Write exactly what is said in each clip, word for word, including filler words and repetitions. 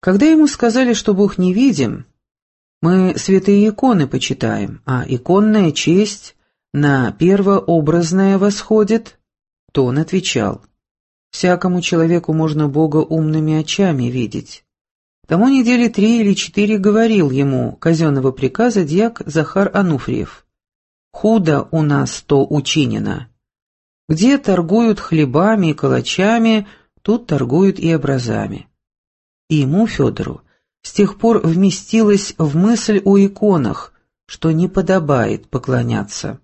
Когда ему сказали, что Бог невидим, мы святые иконы почитаем, а иконная честь на первообразное восходит, то он отвечал: «Всякому человеку можно Бога умными очами видеть». Тому недели три или четыре говорил ему казенного приказа дьяк Захар Ануфриев: «Худо у нас то учинено. Где торгуют хлебами и калачами, тут торгуют и образами». И ему, Федору, с тех пор вместилось в мысль о иконах, что не подобает поклоняться.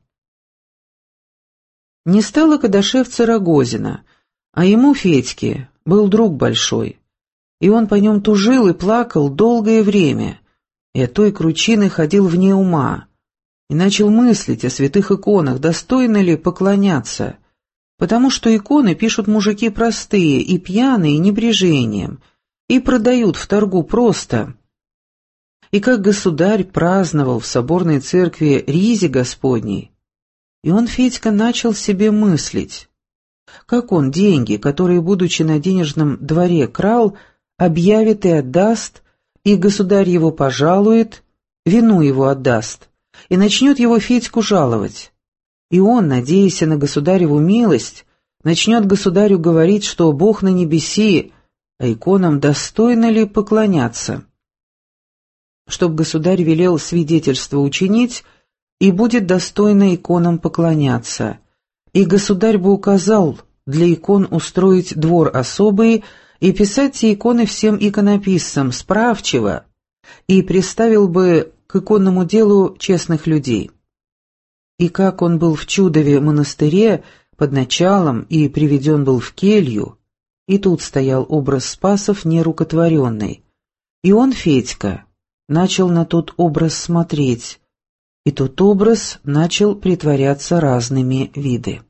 Не стало кадашевца Рогозина, а ему, Федьке, был друг большой, и он по нем тужил и плакал долгое время, и от той кручины ходил вне ума, и начал мыслить о святых иконах, достойно ли поклоняться, потому что иконы пишут мужики простые и пьяные небрежением, и продают в торгу просто. И как государь праздновал в соборной церкви Ризи Господней, и он, Федька, начал себе мыслить, как он деньги, которые, будучи на денежном дворе, крал, объявит и отдаст, и государь его пожалует, вину его отдаст, и начнет его, Федьку, жаловать. И он, надеясь на государеву милость, начнет государю говорить, что Бог на небеси, а иконам достойно ли поклоняться. Чтоб государь велел свидетельство учинить, и будет достойно иконам поклоняться, и государь бы указал для икон устроить двор особый и писать те иконы всем иконописцам справчиво, и приставил бы к иконному делу честных людей. И как он был в Чудове монастыре под началом и приведен был в келью, и тут стоял образ Спасов нерукотворенный, и он, Федька, начал на тот образ смотреть, и тот образ начал притворяться разными виды.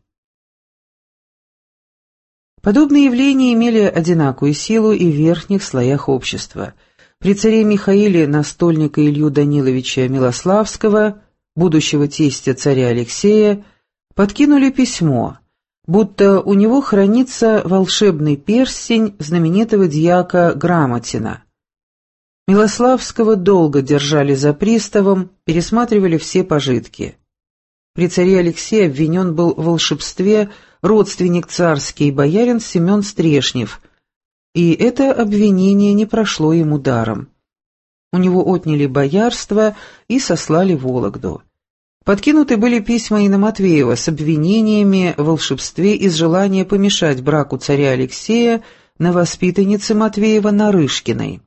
Подобные явления имели одинаковую силу и в верхних слоях общества. При царе Михаиле настольника Илью Даниловича Милославского, будущего тестя царя Алексея, подкинули письмо, будто у него хранится волшебный перстень знаменитого дьяка Грамотина. Милославского долго держали за приставом, пересматривали все пожитки. При царе Алексее обвинен был в волшебстве родственник царский, боярин Семен Стрешнев, и это обвинение не прошло ему даром. У него отняли боярство и сослали в Вологду. Подкинуты были письма и на Матвеева с обвинениями в волшебстве из желания помешать браку царя Алексея на воспитаннице Матвеева Нарышкиной.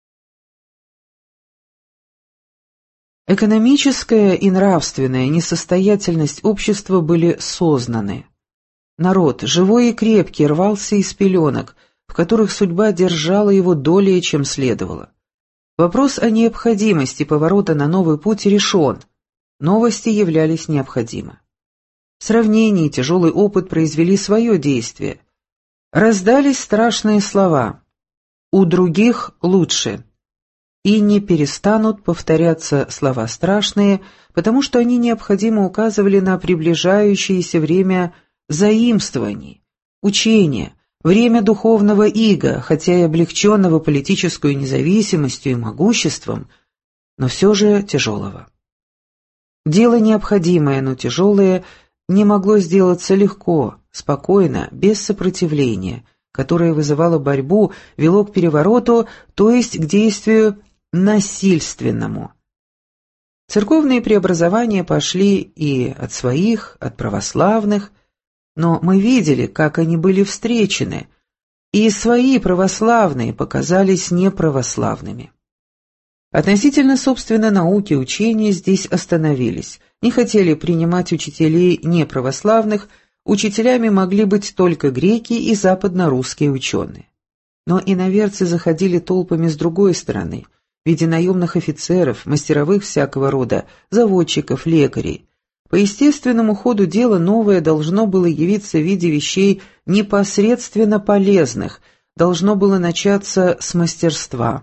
Экономическая и нравственная несостоятельность общества были сознаны. Народ, живой и крепкий, рвался из пеленок, в которых судьба держала его долее, чем следовало. Вопрос о необходимости поворота на новый путь решен. Новости являлись необходимы. Сравнение и тяжелый опыт произвели свое действие. Раздались страшные слова «у других лучше». И не перестанут повторяться слова страшные, потому что они необходимо указывали на приближающееся время заимствований, учения, время духовного ига, хотя и облегченного политической независимостью и могуществом, но все же тяжелого. Дело необходимое, но тяжелое, не могло сделаться легко, спокойно, без сопротивления, которое вызывало борьбу, вело к перевороту, то есть к действию насильственному. Церковные преобразования пошли и от своих, от православных, но мы видели, как они были встречены, и свои православные показались неправославными. Относительно, собственно, науки и учения здесь остановились, не хотели принимать учителей неправославных, учителями могли быть только греки и западно-русские ученые. Но иноверцы заходили толпами с другой стороны, в виде наемных офицеров, мастеровых всякого рода, заводчиков, лекарей. По естественному ходу дела новое должно было явиться в виде вещей непосредственно полезных, должно было начаться с мастерства.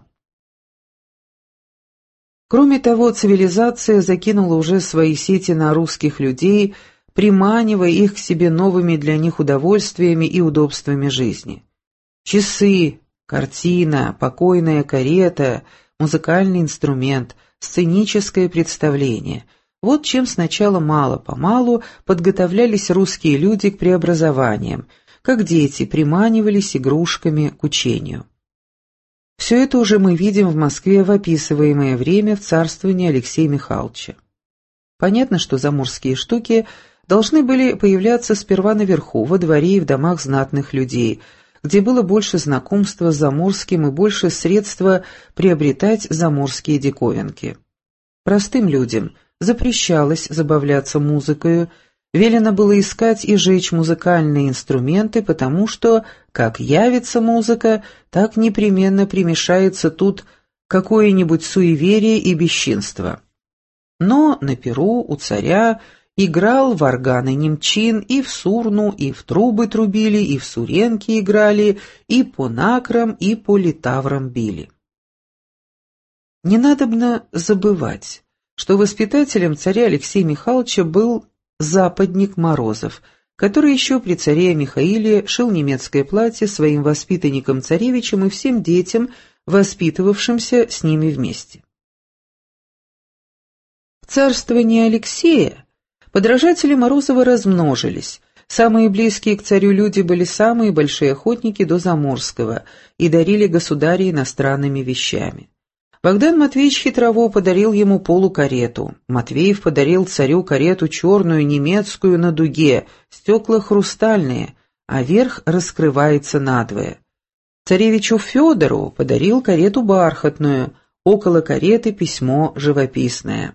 Кроме того, цивилизация закинула уже свои сети на русских людей, приманивая их к себе новыми для них удовольствиями и удобствами жизни. Часы, Картина, покойная карета, музыкальный инструмент, сценическое представление – вот чем сначала мало-помалу подготовлялись русские люди к преобразованиям, как дети приманивались игрушками к учению. Все это уже мы видим в Москве в описываемое время в царствовании Алексея Михайловича. Понятно, что заморские штуки должны были появляться сперва наверху, во дворе и в домах знатных людей, где было больше знакомства с заморским и больше средства приобретать заморские диковинки. Простым людям запрещалось забавляться музыкою, велено было искать и жечь музыкальные инструменты, потому что, как явится музыка, так непременно примешается тут какое-нибудь суеверие и бесчинство. Но на перу у царя играл в органы немчин, и в сурну, и в трубы трубили, и в суренки играли, и по накрам, и по литаврам били. Не надобно забывать, что воспитателем царя Алексея Михайловича был западник Морозов, который еще при царе Михаиле шил немецкое платье своим воспитанникам-царевичам и всем детям, воспитывавшимся с ними вместе. В царствовании Алексея подражатели Морозова размножились. Самые близкие к царю люди были самые большие охотники до заморского и дарили государю иностранными вещами. Богдан Матвеевич Хитрово подарил ему полукарету. Матвеев подарил царю карету черную, немецкую, на дуге, стекла хрустальные, а верх раскрывается надвое. Царевичу Федору подарил карету бархатную, около кареты письмо живописное.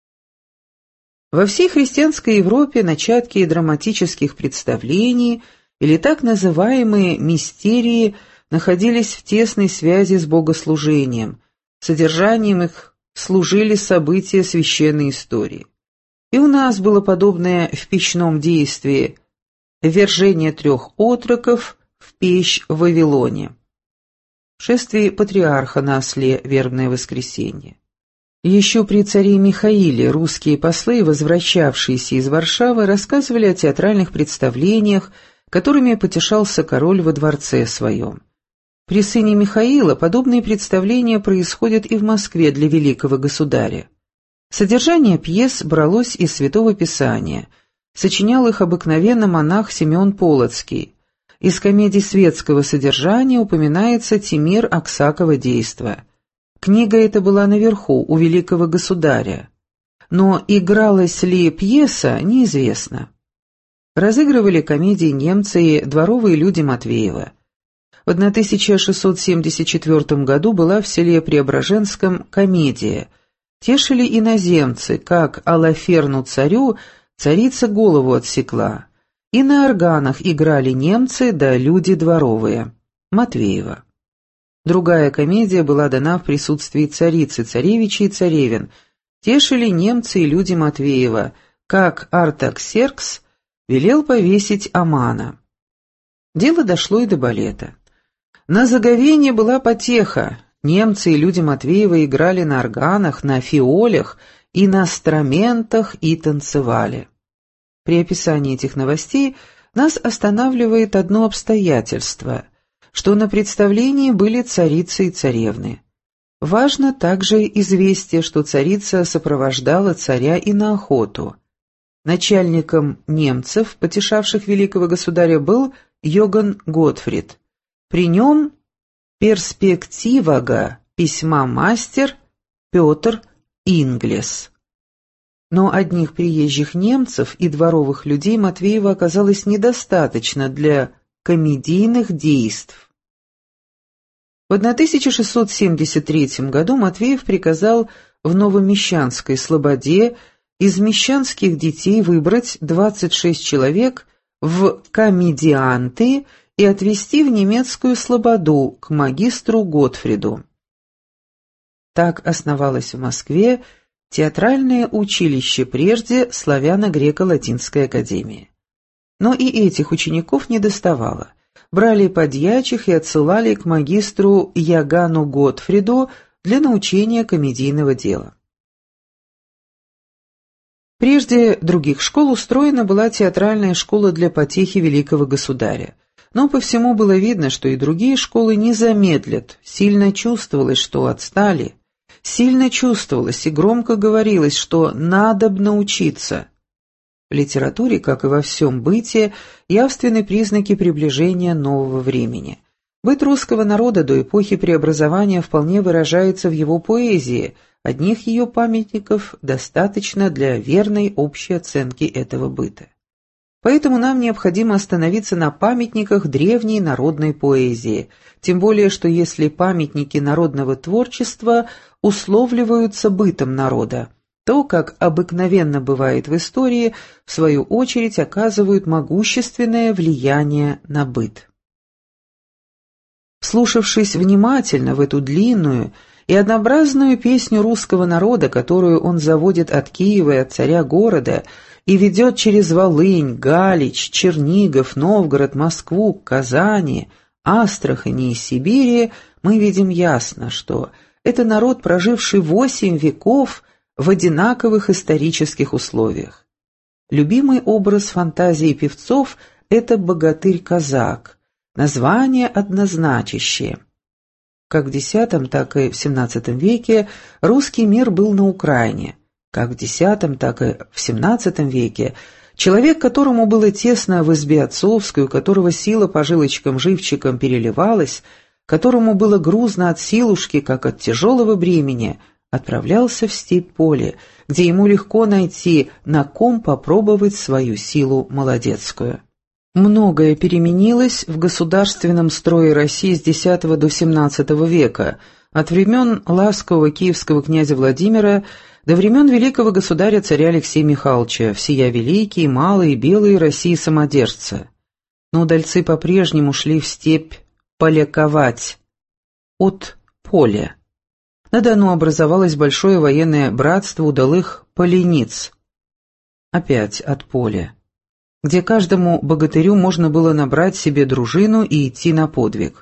Во всей христианской Европе начатки драматических представлений или так называемые мистерии находились в тесной связи с богослужением. Содержанием их служили события священной истории. И у нас было подобное в печном действии «Ввержение трех отроков в печь в Вавилоне», шествие патриарха на осле, вербное воскресенье. Еще при царе Михаиле русские послы, возвращавшиеся из Варшавы, рассказывали о театральных представлениях, которыми потешался король во дворце своем. При сыне Михаила подобные представления происходят и в Москве для великого государя. Содержание пьес бралось из Святого Писания, сочинял их обыкновенно монах Симеон Полоцкий. Из комедий светского содержания упоминается Тимир Аксакова действо. Книга эта была наверху, у великого государя. Но игралась ли пьеса, неизвестно. Разыгрывали комедии немцы и дворовые люди Матвеева. В тысяча шестьсот семьдесят четвёртом году была в селе Преображенском комедия. Тешили иноземцы, как Алаферну царю царица голову отсекла. И на органах играли немцы да люди дворовые. Матвеева. Другая комедия была дана в присутствии царицы, царевичей и царевин. Тешили немцы и люди Матвеева, как Артаксеркс велел повесить Амана. Дело дошло и до балета. На заговенье была потеха. Немцы и люди Матвеева играли на органах, на фиолях и на страментах и танцевали. При описании этих новостей нас останавливает одно обстоятельство, что на представлении были царицы и царевны. Важно также известие, что царица сопровождала царя и на охоту. Начальником немцев, потешавших великого государя, был Йоган Готфрид. При нем перспективага письма мастер Петр Инглес. Но одних приезжих немцев и дворовых людей Матвеева оказалось недостаточно для комедийных действий. В тысяча шестьсот семьдесят третьем году Матвеев приказал в Новомещанской слободе из мещанских детей выбрать двадцать шесть человек в комедианты и отвезти в немецкую слободу к магистру Готфриду. Так основалось в Москве театральное училище, прежде славяно-греко-латинской академии. Но и этих учеников недоставало. Брали подьячих и отсылали к магистру Ягану Готфриду для научения комедийного дела. Прежде других школ устроена была театральная школа для потехи великого государя. но по всему было видно, что и другие школы не замедлят, сильно чувствовалось, что отстали, сильно чувствовалось и громко говорилось, что надобно учиться. В литературе, как и во всем быте, явственны признаки приближения нового времени. Быт русского народа до эпохи преобразования вполне выражается в его поэзии, одних ее памятников достаточно для верной общей оценки этого быта. Поэтому нам необходимо остановиться на памятниках древней народной поэзии, тем более что если памятники народного творчества условливаются бытом народа, то, как обыкновенно бывает в истории, в свою очередь оказывают могущественное влияние на быт. Вслушавшись внимательно в эту длинную и однообразную песню русского народа, которую он заводит от Киева и от царя города, и ведет через Волынь, Галич, Чернигов, Новгород, Москву, Казани, Астрахани и Сибири, мы видим ясно, что это народ, проживший восемь веков в одинаковых исторических условиях. Любимый образ фантазии певцов – это богатырь-казак, название однозначащее. Как в десятом, так и в семнадцатом веке русский мир был на Украине. Как в десятом, так и в семнадцатом веке человек, которому было тесно в избе отцовской, у которого сила по жилочкам-живчикам переливалась, которому было грузно от силушки, как от тяжелого бремени, отправлялся в степь-поле, где ему легко найти, на ком попробовать свою силу молодецкую. Многое переменилось в государственном строе России с десятого до семнадцатого века, от времен ласкового киевского князя Владимира до времен великого государя-царя Алексея Михайловича, всея великие, малые, белые России самодержца. Но удальцы по-прежнему шли в степь поляковать от поля. На Дону образовалось большое военное братство удалых полениц, опять от поля, где каждому богатырю можно было набрать себе дружину и идти на подвиг.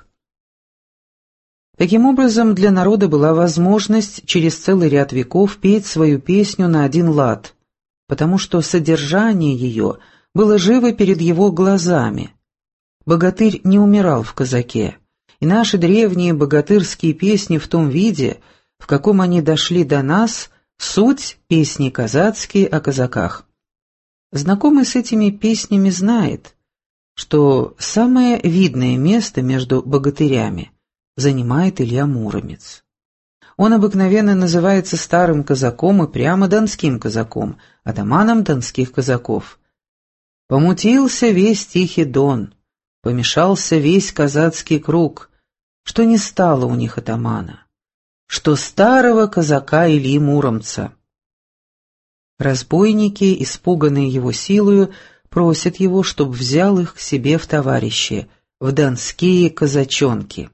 Таким образом, для народа была возможность через целый ряд веков петь свою песню на один лад, потому что содержание ее было живо перед его глазами. Богатырь не умирал в казаке, и наши древние богатырские песни в том виде, в каком они дошли до нас, суть песни казацкие о казаках. Знакомый с этими песнями знает, что самое видное место между богатырями занимает Илья Муромец. Он обыкновенно называется старым казаком и прямо донским казаком, атаманом донских казаков. Помутился весь Тихий Дон, помешался весь казацкий круг, что не стало у них атамана, что старого казака Ильи Муромца. Разбойники, испуганные его силою, просят его, чтоб взял их к себе в товарищи, в донские казачонки.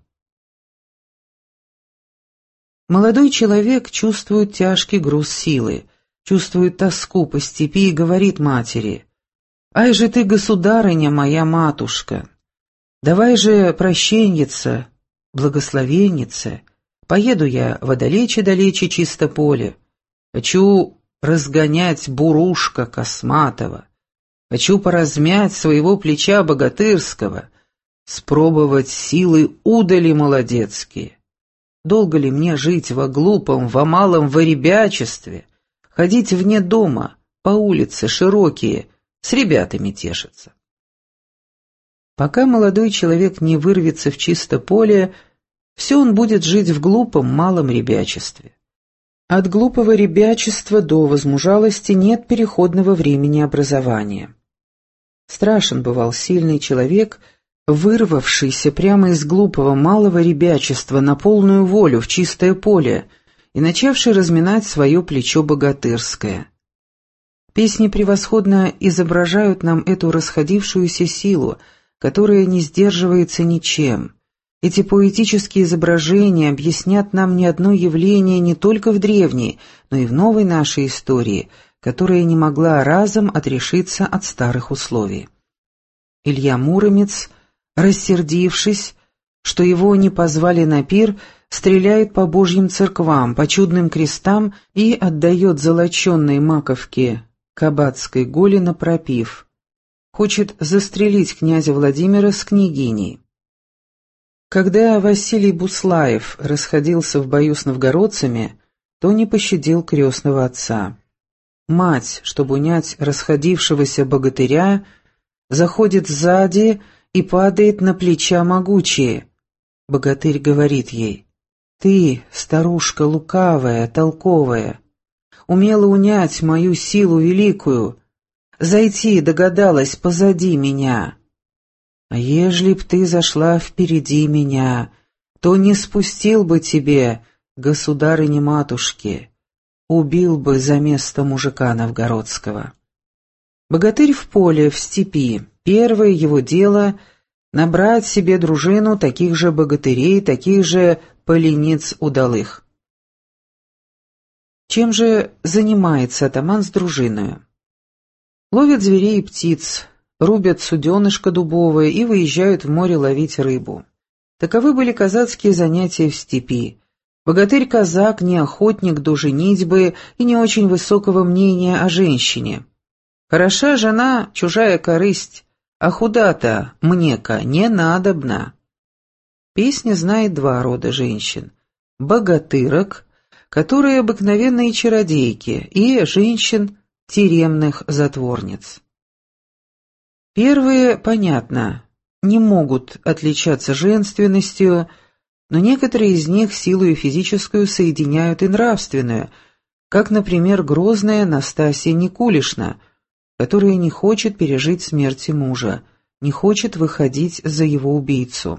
Молодой человек чувствует тяжкий груз силы, чувствует тоску по степи и говорит матери: «Ай же ты, государыня моя матушка, давай же прощеньица, благословенница, поеду я водалече-далече чисто поле, хочу разгонять бурушка косматого, хочу поразмять своего плеча богатырского, спробовать силы удали молодецкие. Долго ли мне жить во глупом, во малом воребячестве, ходить вне дома, по улице широкие, с ребятами тешиться?» Пока молодой человек не вырвется в чисто поле, все он будет жить в глупом, малом ребячестве. От глупого ребячества до возмужалости нет переходного времени образования. Страшен бывал сильный человек, вырвавшийся прямо из глупого малого ребячества на полную волю в чистое поле и начавший разминать свое плечо богатырское. Песни превосходно изображают нам эту расходившуюся силу, которая не сдерживается ничем. Эти поэтические изображения объяснят нам не одно явление не только в древней, но и в новой нашей истории, которая не могла разом отрешиться от старых условий. Илья Муромец, рассердившись, что его не позвали на пир, стреляет по божьим церквам, по чудным крестам и отдает золоченной маковке кабацкой голи напропив: хочет застрелить князя Владимира с княгиней. Когда Василий Буслаев расходился в бою с новгородцами, то не пощадил крестного отца. Мать, чтобы унять расходившегося богатыря, заходит сзади и падает на плеча могучие. Богатырь говорит ей: «Ты, старушка лукавая, толковая, умела унять мою силу великую, зайти догадалась позади меня. А ежели б ты зашла впереди меня, то не спустил бы тебе, государыне-матушке, убил бы за место мужика новгородского». Богатырь в поле, в степи. Первое его дело — набрать себе дружину таких же богатырей, таких же полениц удалых. Чем же занимается атаман с дружиною? Ловят зверей и птиц, рубят суденышко дубовое и выезжают в море ловить рыбу. Таковы были казацкие занятия в степи. Богатырь-казак не охотник до женитьбы и не очень высокого мнения о женщине. Хороша жена, чужая корысть, а худа-то мне-ка не надобна. Песня знает два рода женщин: богатырок, которые обыкновенные чародейки, и женщин, тюремных затворниц. Первые, понятно, не могут отличаться женственностью, но некоторые из них силу физическую соединяют и нравственную, как, например, грозная Настасья Никулишна, которая не хочет пережить смерти мужа, не хочет выходить за его убийцу.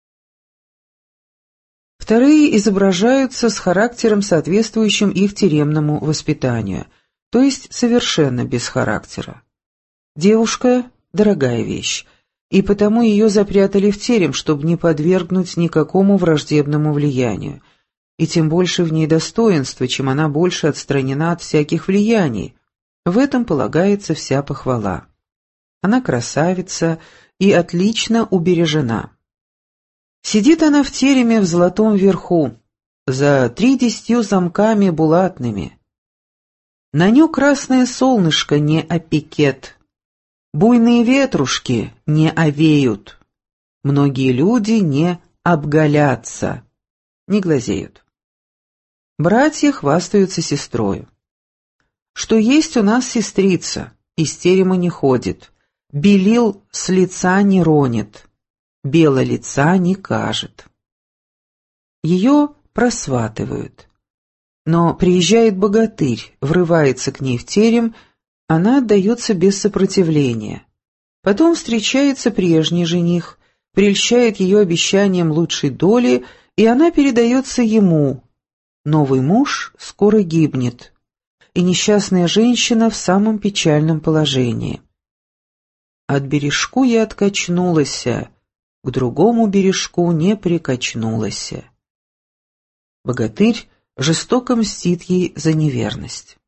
Вторые изображаются с характером, соответствующим их тюремному воспитанию, то есть совершенно без характера. Девушка – дорогая вещь, и потому ее запрятали в терем, чтобы не подвергнуть никакому враждебному влиянию, и тем больше в ней достоинства, чем она больше отстранена от всяких влияний. В этом полагается вся похвала. Она красавица и отлично убережена. Сидит она в тереме в золотом верху, за тридесятью замками булатными. На ню красное солнышко не опекет, буйные ветрушки не овеют, многие люди не обголятся, не глазеют. Братья хвастаются сестрою. Что есть у нас сестрица, из терема не ходит, белил с лица не ронит, бело лица не кажет. Ее просватывают. Но приезжает богатырь, врывается к ней в терем, она отдается без сопротивления. Потом встречается прежний жених, прельщает ее обещанием лучшей доли, и она передается ему. Новый муж скоро гибнет, и несчастная женщина в самом печальном положении. От бережку я откачнулась, к другому бережку не прикачнулась. Богатырь жестоко мстит ей за неверность.